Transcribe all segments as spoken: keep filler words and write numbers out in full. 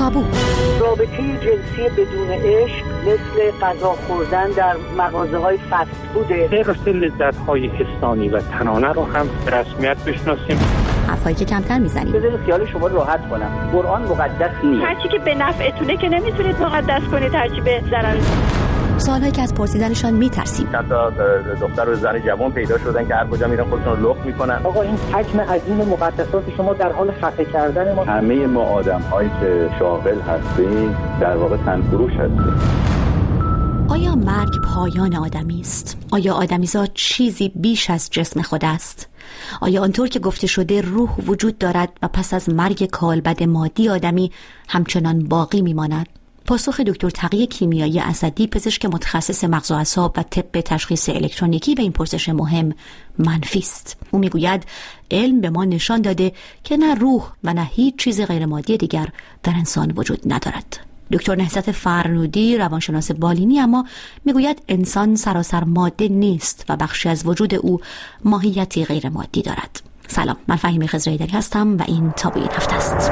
تابو. رابطه جنسی بدون عشق مثل غذا خوردن در مغازه‌های فست فوده. حفظ لذت‌های حسانی و تنانه رو هم به رسمیت بشناسیم. حرفایی که کمتر میزنیم. بذارید خیال شما راحت کنم. قرآن مقدس نیست. هر چی که به نفعتونه که نمیتونید مقدس کنید، هر چی به ضرر. سوالایی که از پرسیدنشان میترسیم. چند تا دختر و زن جوان پیدا شدن که هر کجا میرن خودشون رو لخت میکنن. آقا این حجم عظیم مقدسات شما در حال خفه کردن ما. همه ما آدم‌هایی که شاغل هستیم در واقع تنفروش هستیم. آیا مرگ پایان آدمی است؟ آیا آدمیزاد چیزی بیش از جسم خود است؟ آیا آنطور که گفته شده روح وجود دارد و پس از مرگ کالبد مادی آدمی همچنان باقی میماند؟ پاسخ دکتر تقی کیمیایی اسدی، پزشک متخصص مغز و اعصاب و طب تشخیص الکترونیکی، به این پرسش مهم منفی است. او میگوید علم به ما نشان داده که نه روح و نه هیچ چیز غیر مادی دیگر در انسان وجود ندارد. دکتر نهضت فرنودی، روانشناس بالینی، اما میگوید انسان سراسر ماده نیست و بخشی از وجود او ماهیتی غیر مادی دارد. سلام، من فهیمه خضرایی‌دری هستم و این تابوی این هفته است.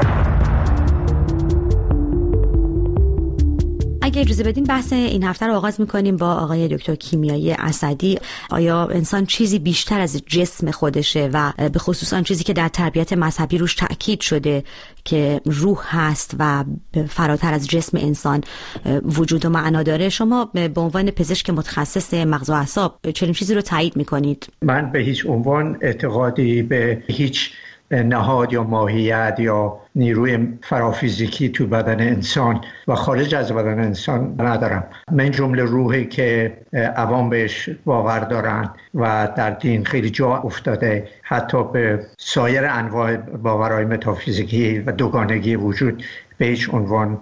اگه اجازه بدین بحث این هفته رو آغاز میکنیم با آقای دکتر کیمیایی اسدی. آیا انسان چیزی بیشتر از جسم خودشه و به خصوص آن چیزی که در تربیت مذهبی روش تأکید شده که روح هست و فراتر از جسم انسان وجود و معنا داره؟ شما به عنوان پزشک متخصص مغز و اعصاب چنین چیزی رو تایید میکنید؟ من به هیچ عنوان اعتقادی به هیچ نهاد یا ماهیت یا نیروی فرافیزیکی تو بدن انسان و خارج از بدن انسان ندارم. من جمله روحی که عوام بهش باور دارن و در دین خیلی جا افتاده، حتی به سایر انواع باورهای متافیزیکی و دوگانگی وجود، به هیچ عنوان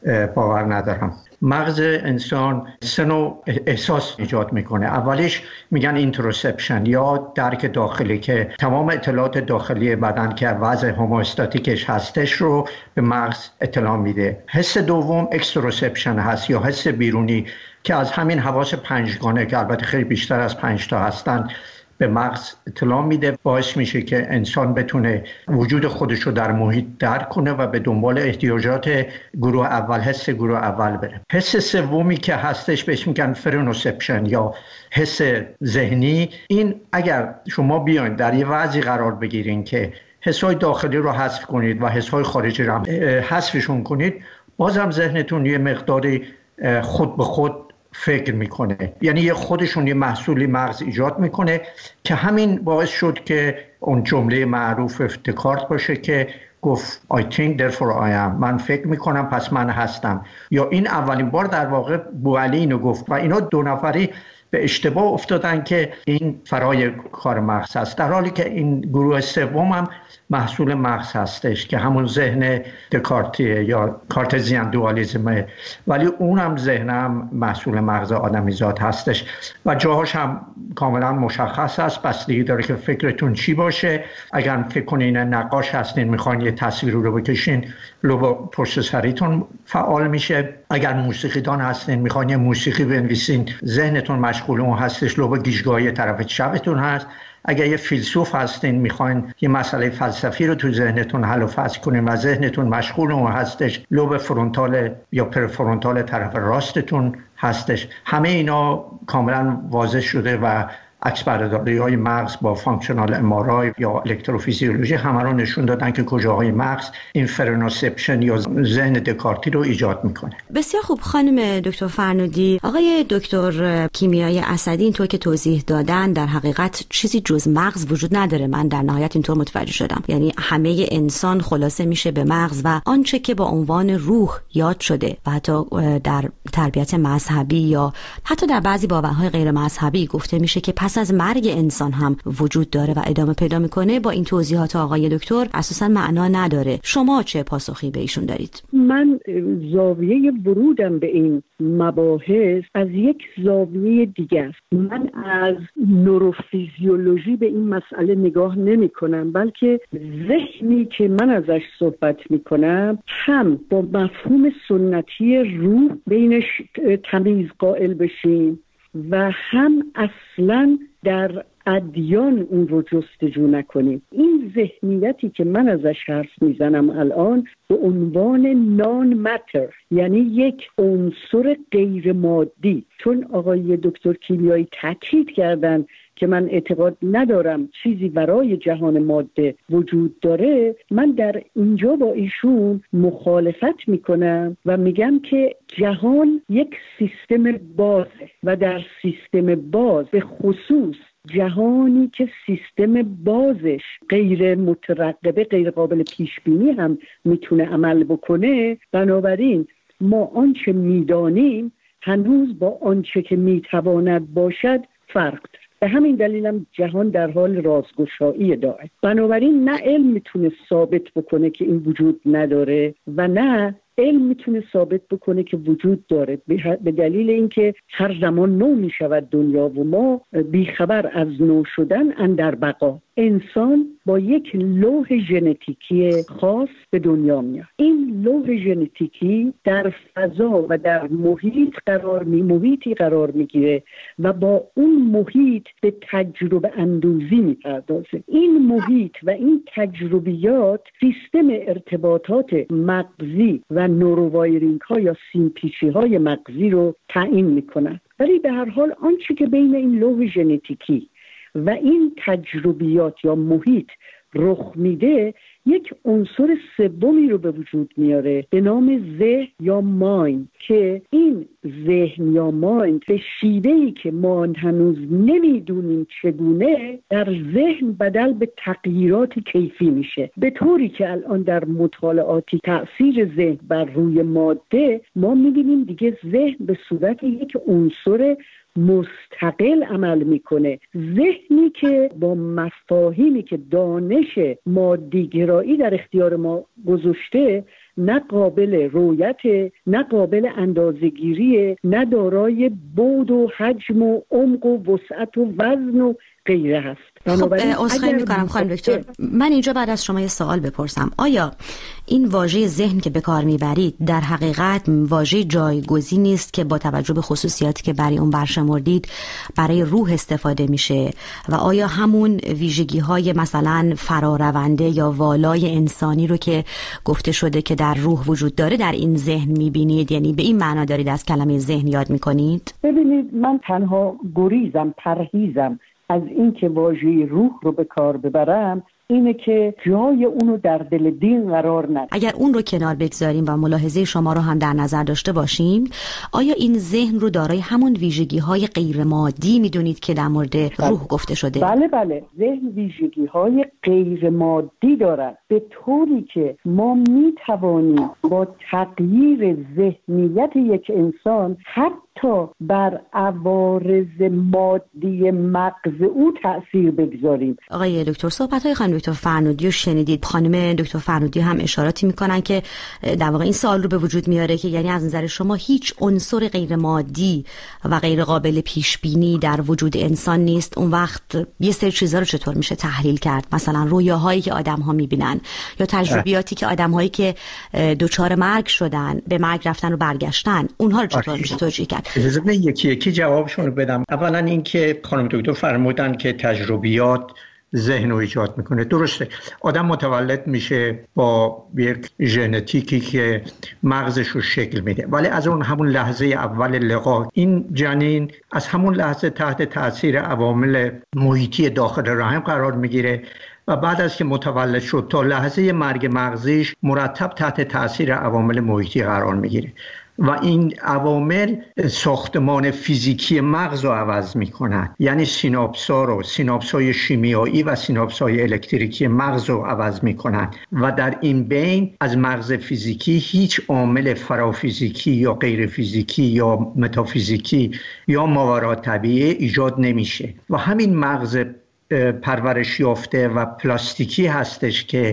باور ندارم. مغز انسان سه نوع احساس ایجاد میکنه. اولیش میگن اینتروسپشن یا درک داخلی که تمام اطلاعات داخلی بدن که وضع هوموستاتیکش هستش رو به مغز اطلاع میده. حس دوم اکستروسپشن هست یا حس بیرونی که از همین حواس پنجگانه که البته خیلی بیشتر از پنج تا هستن به مغز اطلاع میده، باعث میشه که انسان بتونه وجود خودش رو در محیط درک کنه و به دنبال احتیاجات گروه اول، حس گروه اول بره. حس سومی که هستش بهش میگن فرنوسپشن یا حس ذهنی. این اگر شما بیاین در یه وضعی قرار بگیرین که حسای داخلی رو حذف کنید و حسای خارجی رو حذفشون کنید، بازم ذهنتون یه مقداری خود به خود فکر میکنه، یعنی یه خودشون یه محصولی مغز ایجاد میکنه که همین باعث شد که اون جمله معروف دکارت باشه که گفت I think therefore I am، من فکر میکنم پس من هستم. یا این اولین بار در واقع بوعلی اینو گفت و اینا دو نفری به اشتباه افتادن که این فرای کار مغز هست، در حالی که این گروه سوم هم محصول مغز هستش که همون ذهن دکارتیه یا کارتزیان دوالیزمه، ولی اونم ذهن هم محصول مغز آدمیزاد هستش و جاهاش هم کاملا مشخص است. بستگی داره که فکرتون چی باشه. اگر فکر کنین نقاش هستین میخواین یه تصویر رو بکشین، لوب پشت سریتون فعال میشه. اگر موسیقیدان هستین میخواین یه موسیقی بنویسین، ذهنتون مشغول اون هستش، لوب گیجگاهی طرف چپتون هست. اگر یه فیلسوف هستین میخواین یه مسئله فلسفی رو تو ذهنتون حل و فصل کنین و ذهنتون مشغول اون هستش، لوب فرونتال یا پرفرونتال طرف راستتون هستش. همه اینا کاملا واضح شده و عکس برداری های مغز با فانکشنال ام آر آی یا الکتروفیزیولوژی همه رو نشون دادن که کجاهای مغز این فرنوسپشن یا ذهن دکارتی رو ایجاد میکنه. بسیار خوب خانم دکتر فرنودی. آقای دکتر کیمیایی اسدی اینطور که توضیح دادن در حقیقت چیزی جز مغز وجود نداره. من در نهایت اینطور متوجه شدم، یعنی همه انسان خلاصه میشه به مغز و آنچه که با عنوان روح یاد شده و حتی در تربیت مذهبی یا حتی در بعضی باورهای غیر مذهبی گفته میشه که پس از مرگ انسان هم وجود داره و ادامه پیدا میکنه، با این توضیحات آقای دکتر اساسا معنا نداره. شما چه پاسخی به ایشون دارید؟ من زاویه ورودم به این مباحث از یک زاویه دیگه است. من از نوروفیزیولوژی به این مسئله نگاه نمی کنم، بلکه ذهنی که من ازش صحبت می کنم هم با مفهوم سنتی روح بینش تمیز قائل بشیم و هم اصلاً در ادیان اون رو جستجو نکنیم. این ذهنیتی که من ازش حرف میزنم الان به عنوان نان ماتر، یعنی یک عنصر غیر مادی، چون آقای دکتر کیمیایی تاکید کردن که من اعتقاد ندارم چیزی برای جهان ماده وجود داره، من در اینجا با ایشون مخالفت میکنم و میگم که جهان یک سیستم بازه و در سیستم باز، به خصوص جهانی که سیستم بازش غیر مترقبه، غیر قابل پیش بینی هم میتونه عمل بکنه، بنابراین ما آنچه میدانیم هنوز با آنچه که میتواند باشد فرق داره. به همین دلیل هم جهان در حال رازگشایی داره. بنابراین نه علم میتونه ثابت بکنه که این وجود نداره و نه علم میتونه ثابت بکنه که وجود داره، به دلیل اینکه هر زمان نو میشود دنیا و ما بیخبر از نو شدن اندر بقا. انسان با یک لوح ژنتیکی خاص به دنیا میاد. این لوح ژنتیکی در فضا و در محیط قرار می محیطی قرار میگیره و با اون محیط به تجربه اندوزی میپردازه. این محیط و این تجربیات سیستم ارتباطات مغزی و نورووایرینگ ها یا سیمپیچی های مغزی رو تعیین میکنن. ولی به هر حال آنچه که بین این لوح ژنتیکی و این تجربیات یا محیط رخ میده یک عنصر سومی رو به وجود میاره به نام ذهن یا مایند، که این ذهن یا مایند به شیوهی که ما هنوز نمیدونیم چگونه در ذهن بدل به تغییرات کیفی میشه، به طوری که الان در مطالعاتی تأثیر ذهن بر روی ماده ما میبینیم دیگه ذهن به صورت یک عنصر مستقل عمل میکنه. ذهنی که با مفاهیمی که دانش مادیگرایی در اختیار ما گذاشته نه قابل رویت، نه قابل اندازه‌گیری، نه دارای بعد و حجم و عمق و وسعت و وزن و غیره هست. خب عذرخواهی میکنم خانم دکتر، من اینجا بعد از شما یه سوال بپرسم. آیا این واژه ذهن که به کار میبرید در حقیقت واژه جایگزینی نیست که با توجه به خصوصیاتی که برای اون برشمردید برای روح استفاده میشه و آیا همون ویژگی های مثلا فرارونده یا والای انسانی رو که گفته شده که در روح وجود داره در این ذهن میبینید؟ یعنی به این معنا دارید از کلمه ذهن یاد میکنید؟ ببینید، من تنها گریزم، پرهیزم از این که واژه روح رو به کار ببرم اینه که جای اونو در دل دین قرار ندم. اگر اون رو کنار بگذاریم و ملاحظه شما رو هم در نظر داشته باشیم، آیا این ذهن رو دارای همون ویژگی های غیر مادی میدونید که در مورد روح گفته شده؟ بله بله، ذهن ویژگی های غیر مادی دارد، به طوری که ما میتوانیم با تغییر ذهنیت یک انسان حتی بر عوارض مادی مغز او تأثیر بگذاریم. آقای دکتر، صحبت‌های خانم دکتر فرنودی رو شنیدید. خانم دکتر فرنودی هم اشاراتی میکنن که در واقع این سوال رو به وجود میاره که یعنی از نظر شما هیچ عنصر غیر مادی و غیر قابل پیش بینی در وجود انسان نیست. اون وقت یه سری چیزا رو چطور میشه تحلیل کرد؟ مثلا رویاهایی که آدم‌ها میبینن یا تجربیاتی که آدم‌هایی که دچار مرگ شدن، به مرگ رفتن و برگشتن، اونها رو چطور میشه توجیه کرد؟ اجازه بدید یکی یکی جوابشون رو بدم. اولا اینکه خانم دکتر فرمودن که تجربیات ذهن رو ایجاد میکنه. درسته، آدم متولد میشه با یک ژنتیکی که مغزش رو شکل میده، ولی از اون همون لحظه اول لقا این جنین از همون لحظه تحت تاثیر عوامل محیطی داخل رحم قرار میگیره و بعد از که متولد شد تا لحظه مرگ مغزیش مرتب تحت تاثیر عوامل محیطی قرار میگیره و این عوامل ساختمان فیزیکی مغز رو عوض میکنن. یعنی سیناپس‌ها رو، سیناپس‌های شیمیایی و سیناپس‌های الکتریکی مغز رو عوض میکنن و در این بین از مغز فیزیکی هیچ عامل فرافیزیکی یا غیر فیزیکی یا متافیزیکی یا ماورا طبیعی ایجاد نمیشه و همین مغز پرورش یافته و پلاستیکی هستش که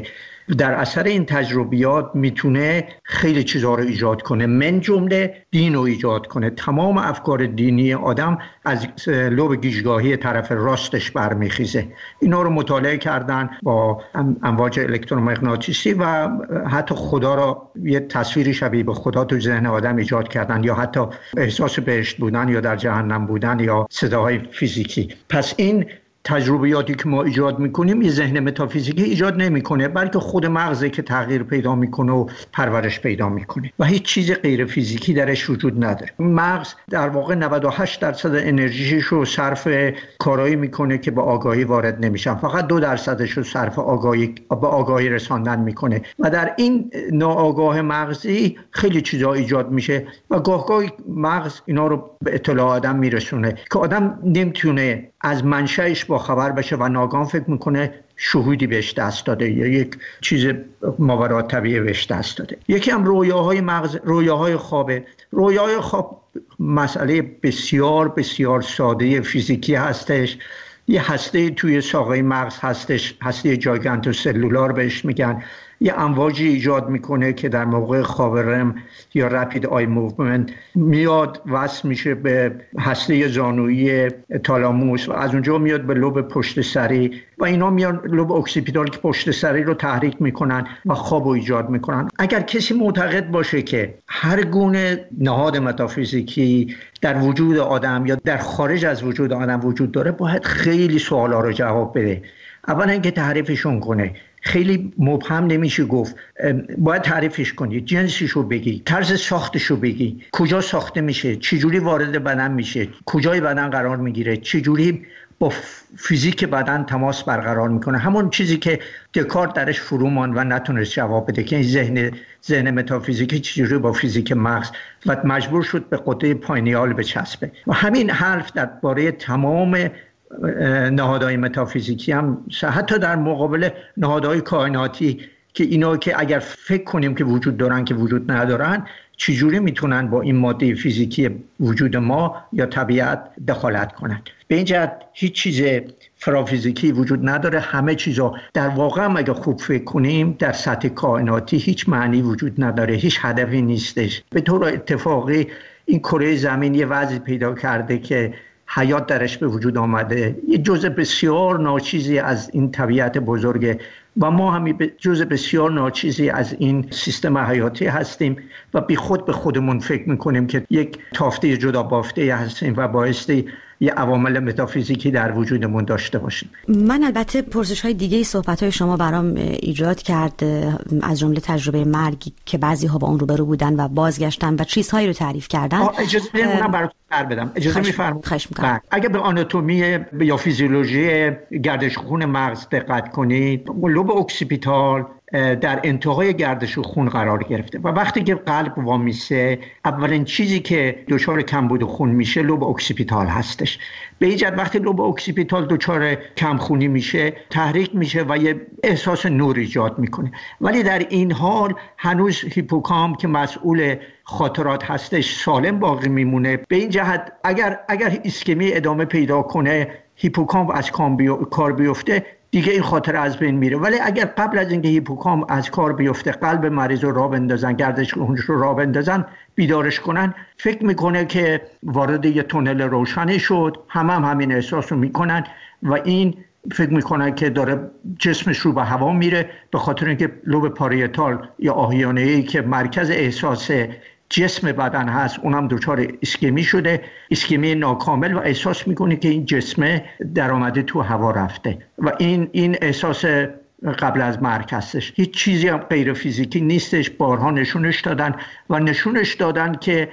در اثر این تجربیات میتونه خیلی چیزها رو ایجاد کنه، من جمله دین رو ایجاد کنه. تمام افکار دینی آدم از لوب گیجگاهی طرف راستش برمیخیزه. اینا رو مطالعه کردن با امواج الکترومغناطیسی و حتی خدا را یه تصویری شبیه به خدا تو ذهن آدم ایجاد کردن، یا حتی احساس بهشت بودن یا در جهنم بودن یا صداهای فیزیکی. پس این تجربیاتی که ما ایجاد میکنیم یه ذهن متافیزیکی ایجاد نمیکنه، بلکه خود مغزه که تغییر پیدا میکنه و پرورش پیدا میکنه و هیچ چیز غیر فیزیکی درش وجود نداره. مغز در واقع نود و هشت درصد انرژیش رو صرف کارایی میکنه که به آگاهی وارد نمیشن، فقط دو درصدش رو صرف آگاهی به آگاهی رساندن میکنه و در این ناآگاه مغزی خیلی چیزا ایجاد میشه و گاه گاه مغز اینا رو به اطلاع آدم میرسونه که آدم نمیتونه از منشأش با خبر بشه و ناگهان فکر میکنه شهودی بهش دست داده یا یک چیز ماورا طبیعی بهش دست داده. یکی هم رویاهای مغز، رویاهای خوابه. رویاهای خواب مسئله بسیار بسیار ساده فیزیکی هستش. یه هسته توی ساقه مغز هستش، هسته جاگانتو سلولار بهش میگن. یه امواجی ایجاد میکنه که در موقع خواب رم یا رپید آی موومنت میاد وصل میشه به هسته زانویی تالاموس و از اونجا میاد به لوب پشت سری و اینا میان لوب اکسیپیتال که پشت سری رو تحریک میکنن و خواب رو ایجاد میکنن. اگر کسی معتقد باشه که هر گونه نهاد متافیزیکی در وجود آدم یا در خارج از وجود آدم وجود داره، باید خیلی سوالا رو جواب بده. اولا اینکه تعریفشون کنه، خیلی مبهم نمیشه گفت، باید تعریفش کنی، جنسشو بگی، طرز ساختشو بگی، کجا ساخته میشه، چجوری وارد بدن میشه، کجای بدن قرار میگیره، چجوری با فیزیک بدن تماس برقرار میکنه. همون چیزی که دکارت درش فرو ماند و نتونست جواب بده که این ذهن ذهن متافیزیکی چجوری با فیزیک مغز و مجبور شد به قطعه پاینیال بچسبه. و همین حرف درباره تمام نهادهای متافیزیکی هم حتی در مقابل نهادهای کائناتی که اینا که اگر فکر کنیم که وجود دارن که وجود ندارن، چجوری میتونن با این ماده فیزیکی وجود ما یا طبیعت دخالت کنن. به این جهت هیچ چیز فرافیزیکی وجود نداره. همه چیزا در واقع هم اگر خوب فکر کنیم در سطح کائناتی هیچ معنی وجود نداره، هیچ هدفی نیستش. به طور اتفاقی این کره زمین یه وضعی پیدا کرده که حیات درش به وجود آمده، یه جزء بسیار ناچیزی از این طبیعت بزرگه و ما هم جزء بسیار ناچیزی از این سیستم حیاتی هستیم و بی خود به خودمون فکر میکنیم که یک تافته جدا بافته هستیم و بایستی یه عوامل متافیزیکی در وجودمون داشته باشیم. من البته پرسش های دیگه صحبت های شما برام ایجاد کرد، از جمله تجربه مرگی که بعضی ها با اون روبرو بودن و بازگشتن و چیزهایی رو تعریف کردن. اجازه بدید اونم براتون بر بدم. اجازه میفرمایید. اگه به آناتومی یا فیزیولوژی گردش خون مغز دقت کنید، لوب اکسیپیتال در انتهای گردش خون قرار گرفته و وقتی که قلب وامیسه اولین چیزی که دچار کمبود خون میشه لوب اکسیپیتال هستش. به این جهت وقتی لوب اکسیپیتال دچار کم خونی میشه تحریک میشه و یه احساس نور ایجاد میکنه، ولی در این حال هنوز هیپوکامپ که مسئول خاطرات هستش سالم باقی میمونه. به این جهت اگر اگر ایسکمی ادامه پیدا کنه، هیپوکامپ از کار بیفته، دیگه این خاطره از بین میره. ولی اگر قبل از اینکه هیپوکامپ از کار بیفته قلب مریض رو راه بندازن، گردش خونش رو راه بندازن، بیدارش کنن، فکر میکنه که وارد یه تونل روشنی شد، همه هم همین احساس رو میکنن و این فکر میکنن که داره جسمش رو به هوا میره، به خاطر اینکه لوب پاریتال یا آهیانه‌ای که مرکز احساس جسم بدن هست اونم دچار ایسکمی شده، ایسکمی ناکامل، و احساس میکنه که این جسم در آمده تو هوا رفته و این این احساس قبل از مرگ هستش. هیچ چیزی هم غیر فیزیکی نیستش. بارها نشونش دادن و نشونش دادن که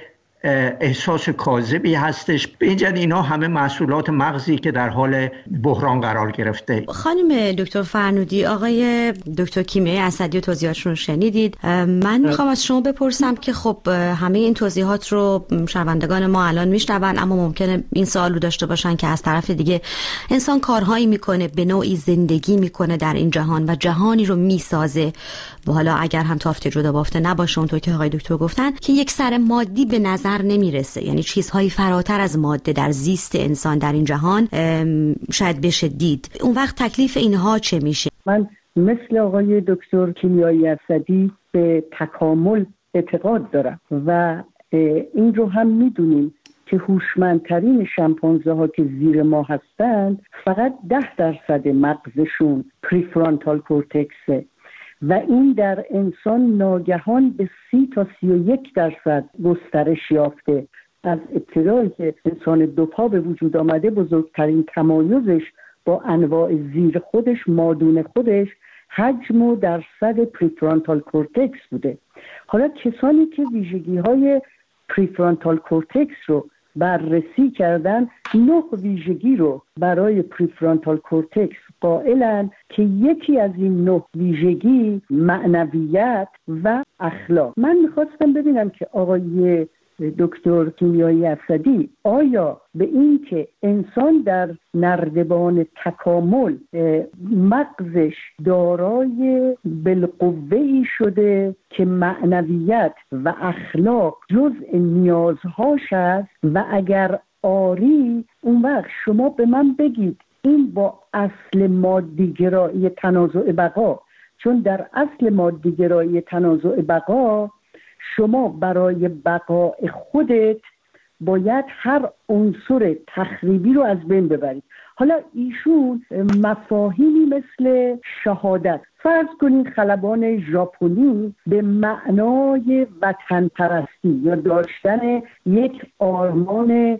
احساس کاذبی هستش. به این جهت اینا همه محصولات مغزی که در حال بحران قرار گرفته. خانم دکتر فرنودی، آقای دکتر کیمیای اسدی توضیحاتشون رو شنیدید. من میخوام از شما بپرسم که خب همه این توضیحات رو شنوندگان ما الان میشنون، اما ممکنه این سوال رو داشته باشن که از طرف دیگه انسان کارهایی میکنه، به نوعی زندگی میکنه در این جهان و جهانی رو میسازه و حالا اگر هم تافته جدا بافته نباشه اونطور که آقای دکتر گفتن که یک سر مادی به نظر نمیرسه، یعنی چیزهایی فراتر از ماده در زیست انسان در این جهان شاید بشه دید. اون وقت تکلیف اینها چه میشه؟ من مثل آقای دکتر کیمیایی اسدی به تکامل اعتقاد دارم و این رو هم میدونیم که هوشمندترین شامپانزه ها که زیر ما هستند فقط ده درصد مغزشون پریفرانتال کورتکسه و این در انسان ناگهان به سی تا سی و یک درصد گسترش یافته. از ابتدایی که انسان دو پا به وجود آمده بزرگترین تمایزش با انواع زیر خودش، مادون خودش، حجم و درصد پریفرانتال کورتکس بوده. حالا کسانی که ویژگی های پریفرانتال کورتکس رو بررسی کردن، نه ویژگی رو برای پریفرانتال کورتکس قائلن که یکی از این نه ویژگی معنویت و اخلاق. من میخواستم ببینم که آقای دکتر کیمیایی اسدی آیا به این که انسان در نردبان تکامل مغزش دارای بالقوه‌ای شده که معنویت و اخلاق جزء نیازهاش است و اگر آری اون وقت شما به من بگید این با اصل مادیگرایی تنازع بقا، چون در اصل مادیگرایی تنازع بقا شما برای بقای خودت باید هر عنصر تخریبی رو از بین ببرید. حالا ایشون مفاهیمی مثل شهادت، فرض کنید خلبان ژاپنی به معنای وطن پرستی یا داشتن یک آرمان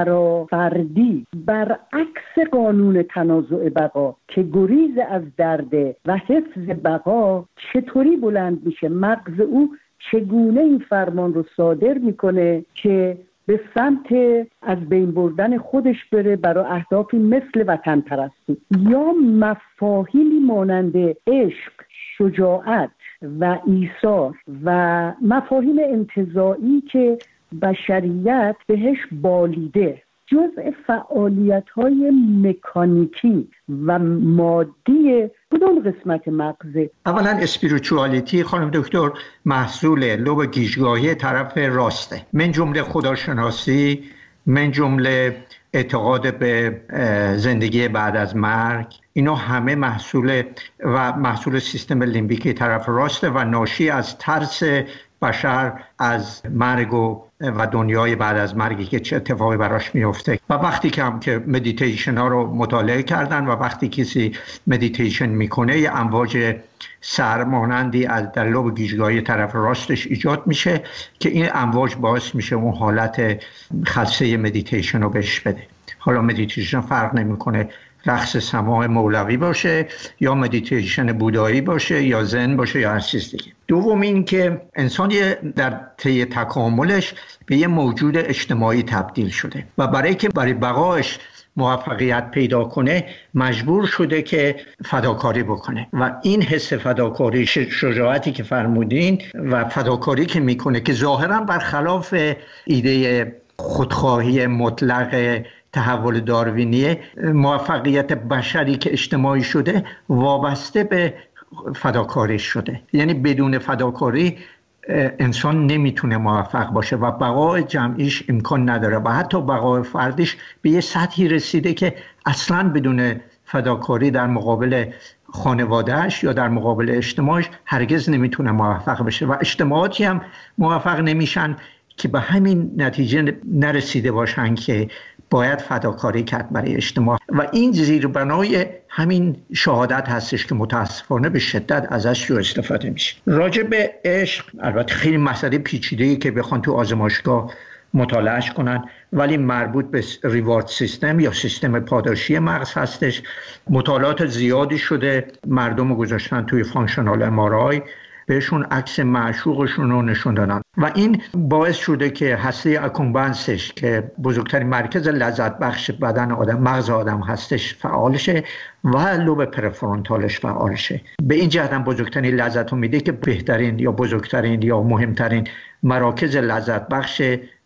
فرافردی برعکس قانون تنازع بقا که گریز از درده و حفظ بقا چطوری بلند میشه؟ مغز او چگونه این فرمان رو صادر میکنه که به سمت از بین بردن خودش بره برای اهدافی مثل وطن پرستی؟ یا مفاهیمی مانند عشق، شجاعت و ایثار و مفاهیم انتزاعی که بشریت بهش بالیده جزء فعالیت‌های مکانیکی و مادی کدوم قسمت مغزه؟ اولا اسپریچوالیتی خانم دکتر محصول لوب گیجگاهی طرف راسته، من جمله خداشناسی، من جمله اعتقاد به زندگی بعد از مرگ، اینا همه محصول و محصول سیستم لیمبیکی طرف راسته و ناشی از ترس بشر از مرگ و و دنیای بعد از مرگی که چه اتفاقی براش میفته. و وقتی که هم که مدیتیشن ها رو مطالعه کردن و وقتی کسی مدیتیشن میکنه یه امواج سرمانندی از در لوب گیجگاهی طرف راستش ایجاد میشه که این امواج باعث میشه اون حالت خلسه مدیتیشن رو بهش بده. حالا مدیتیشن فرق نمیکنه رقص سماع مولوی باشه یا مدیتیشن بودایی باشه یا زن باشه یا هر چیز دیگه. دوم این که انسان در طی تکاملش به یه موجود اجتماعی تبدیل شده و برای که برای بقایش موفقیت پیدا کنه مجبور شده که فداکاری بکنه و این حس فداکاری، شجاعتی که فرمودین و فداکاری که میکنه که ظاهرا برخلاف ایده خودخواهی مطلق تحول داروینی، موفقیت بشری که اجتماعی شده وابسته به فداکاری شده. یعنی بدون فداکاری انسان نمیتونه موفق باشه و بقای جمعیش امکان نداره و حتی بقای فردیش به یه سطحی رسیده که اصلاً بدون فداکاری در مقابل خانوادهش یا در مقابل اجتماعش هرگز نمیتونه موفق بشه و اجتماعاتی هم موفق نمیشن که به همین نتیجه نرسیده باشن که باید فداکاری کرد برای اجتماع. و این زیربنای همین شهادت هستش که متاسفانه به شدت ازش رو استفاده میشه. راجع به عشق البته خیلی مسئله پیچیده‌ای که بخوان تو آزمایشگاه مطالعهش کنن، ولی مربوط به ریوارد سیستم یا سیستم پاداشی مغز هستش. مطالعات زیادی شده، مردم رو گذاشتن توی فانکشنال ام آر آی، بهشون عکس معشوقشون رو نشون دادن و این باعث شده که هسته اکومبنسش که بزرگترین مرکز لذت بخش بدن آدم، مغز آدم هستش، فعال شه و لوب پرفرونتالش فعال شه. به این جهت هم بزرگترین لذت رو میده که بهترین یا بزرگترین یا مهمترین مراکز لذت بخش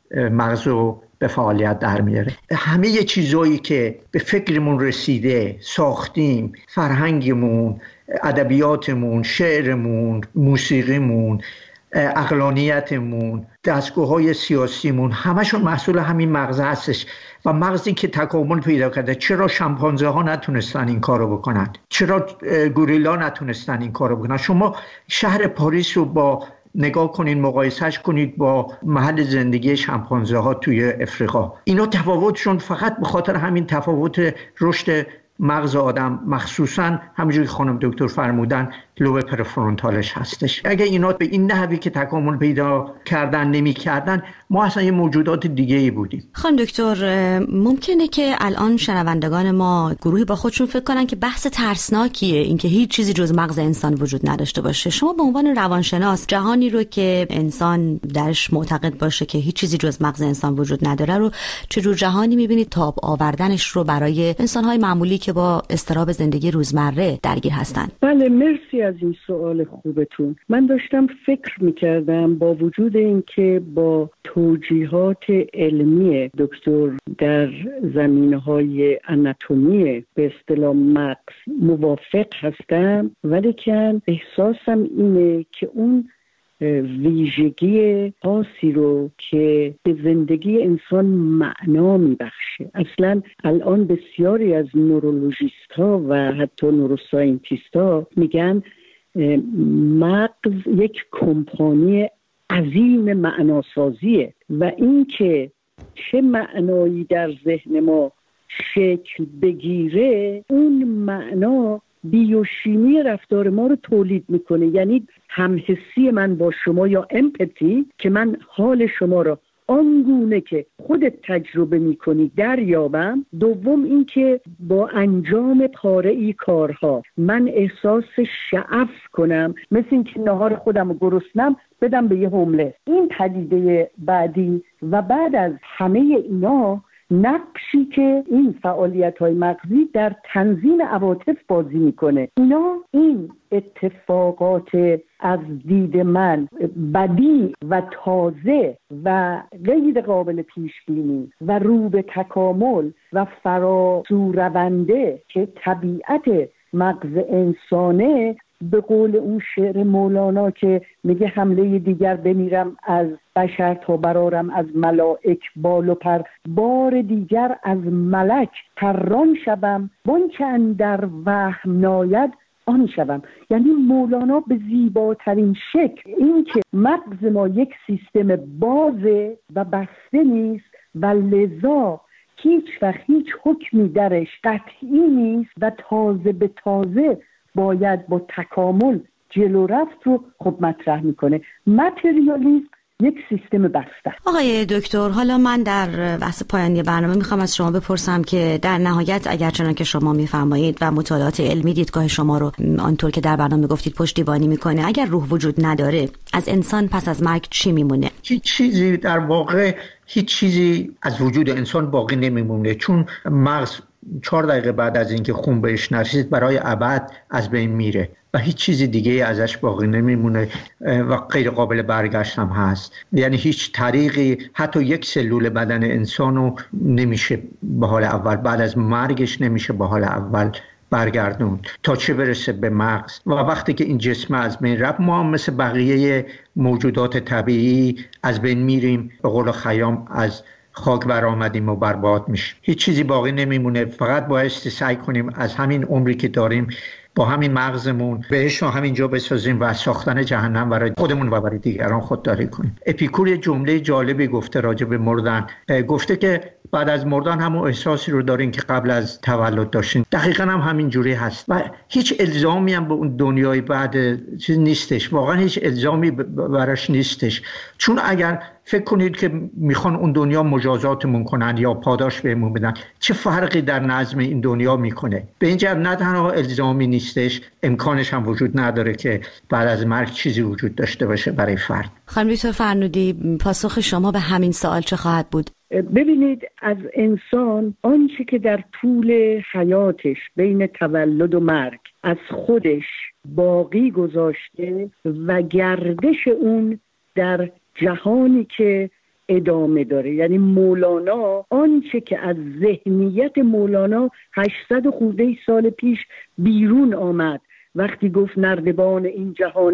مغز رو به فعالیت در میاره. همه یه چیزایی که به فکرمون رسیده، ساختیم، فرهنگمون، ادبیاتمون، شعرمون، موسیقیمون، عقلانیتمون، دستگاه‌های سیاسیمون همشون محصول همین مغز هستش و مغزی که تکامل پیدا کرده. چرا شامپانزه ها نتونستن این کارو بکنن؟ چرا گوریلا نتونستن این کارو بکنن؟ شما شهر پاریس رو با نگاه کنین، مقایسهش کنید با محل زندگی شامپانزه ها توی افریقا. اینا تفاوتشون فقط به خاطر همین تفاوت رشد مغز آدم، مخصوصا همونجوری که خانم دکتر فرمودن لوب پرفرونتالش هستش. اگه اینا به این نحوی که تکامل پیدا کردن نمی کردن، ما اصلا یه موجودات دیگه ای بودیم. خانم دکتر، ممکنه که الان شنوندگان ما گروهی با خودشون فکر کنن که بحث ترسناکیه اینکه هیچ چیزی جز مغز انسان وجود نداشته باشه. شما به عنوان روانشناس جهانی رو که انسان درش معتقد باشه که هیچ چیزی جز مغز انسان وجود نداره رو چجور جهانی می‌بینید تاب آوردنش رو برای انسان‌های معمولی که با اضطراب زندگی روزمره درگیر هستن؟ بله، مرسی از این سوال خوبتون. من داشتم فکر میکردم با وجود اینکه با توجیهات علمی دکتر در زمینه‌های آناتومی به اصطلاح مغز موافق هستم، ولی که احساسم اینه که اون ویژگی خاصی رو که به زندگی انسان معنا میبخشه. اصلا الان بسیاری از نورولوژیست ها و حتی نوروساینتیست ها میگن مغز یک کمپانی عظیم معناسازیه و این که چه معنایی در ذهن ما شکل بگیره، اون معنا بیوشیمی رفتار ما رو تولید میکنه. یعنی همحسی من با شما یا امپاتی که من حال شما رو آنگونه که خودت تجربه میکنی دریابم. دوم این که با انجام پاره‌ای کارها من احساس شعف کنم، مثل این که نهار خودم رو گرسنم بدم به یه هوملس. این پدیده بعدی و بعد از همه اینا نقشی که این فعالیت‌های مغزی در تنظیم عواطف بازی میکنه. اینا این اتفاقات از دید من بدی و تازه و غیر قابل پیش بینی و رو به تکامل و فراسو رونده که طبیعت مغز انسانه، به قول اون شعر مولانا که میگه حمله دیگر بمیرم از بشر تا برارم از ملائک بال و پر، بار دیگر از ملک پران شوم وان که اندر وهم ناید آن شوم. یعنی مولانا به زیباترین شکل این که مغز ما یک سیستم بازه و بسته نیست و لذا هیچ وقت هیچ حکمی درش قطعی نیست و تازه به تازه باید با تکامل جلو رفت رو خب مطرح میکنه. متریالیسم یک سیستم بسته. آقای دکتر، حالا من در بحث پایانی برنامه میخوام از شما بپرسم که در نهایت اگر چنان که شما میفرمایید و مطالعات علمی دیدگاه شما رو آنطور که در برنامه گفتید پشتیبانی میکنه، اگر روح وجود نداره از انسان پس از مرگ چی میمونه؟ هیچ چیزی در واقع هیچ چیزی از وجود انسان باقی نمیمونه، چون مغز چهار دقیقه بعد از اینکه خون بهش نرسید برای ابد از بین میره و هیچ چیز دیگه ازش باقی نمیمونه و غیر قابل برگشت هم هست. یعنی هیچ طریقی حتی یک سلول بدن انسانو نمیشه به حال اول، بعد از مرگش نمیشه به حال اول برگردون تا چه برسه به مغز. و وقتی که این جسم از بین رفت، ما هم مثل بقیه موجودات طبیعی از بین میریم، به قول خیام از خاک برآمدیم و برباد میشیم. هیچ چیزی باقی نمیمونه، فقط بایستی سعی کنیم از همین عمری که داریم با همین مغزمون بهش رو همینجا بسازیم و ساختن جهنم برای خودمون و برای دیگران خودداری کنیم. اپیکور یه جمله جالبی گفته راجع به مردن، گفته که بعد از مردن همون احساسی رو دارین که قبل از تولد داشتین. دقیقاً هم همین جوری هست و هیچ الزامی هم به اون دنیای بعد چیز نیستش، واقعا هیچ الزامی براش نیستش. چون اگر فکر کنید که میخوان اون دنیا مجازاتمون کنن یا پاداش بهمون بدن، چه فرقی در نظم این دنیا میکنه؟ به این جهت نه تنها الزامی نیستش، امکانش هم وجود نداره که بعد از مرگ چیزی وجود داشته باشه برای فرد. خانم دکتر فرنودی، پاسخ شما به همین سوال چه خواهد بود؟ ببینید، از انسان آنچه که در طول حیاتش بین تولد و مرگ از خودش باقی گذاشته و گردش اون در جهانی که ادامه داره. یعنی مولانا آنچه که از ذهنیت مولانا هشتصد خورده سال پیش بیرون آمد وقتی گفت نردبان این جهان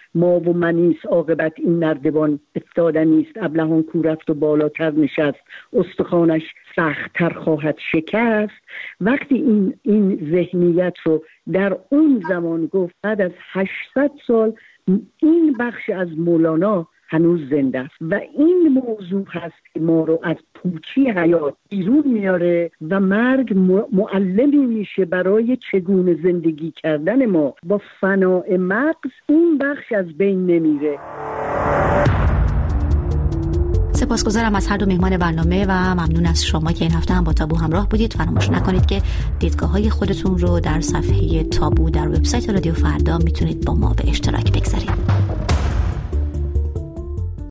ما و منیست عاقبت این نردبان افتادنیست، ابلهان کو رفت و بالاتر نشست، استخوانش سخت‌تر خواهد شکست. وقتی این این ذهنیت رو در اون زمان گفت، بعد از هشتصد سال این بخش از مولانا هنوز زنده است و این موضوع هست که ما رو از پوچی حیات بیرون میاره و مرگ معلمی میشه برای چگونه زندگی کردن ما با فناء مغز. این بخش از بین نمیره. سپاسگزارم از هر دو مهمان برنامه و ممنون از شما که این هفته هم با تابو همراه بودید. فراموش نکنید که دیدگاه‌های خودتون رو در صفحه تابو در وبسایت رادیو فردا میتونید با ما به اشتراک بگذارید.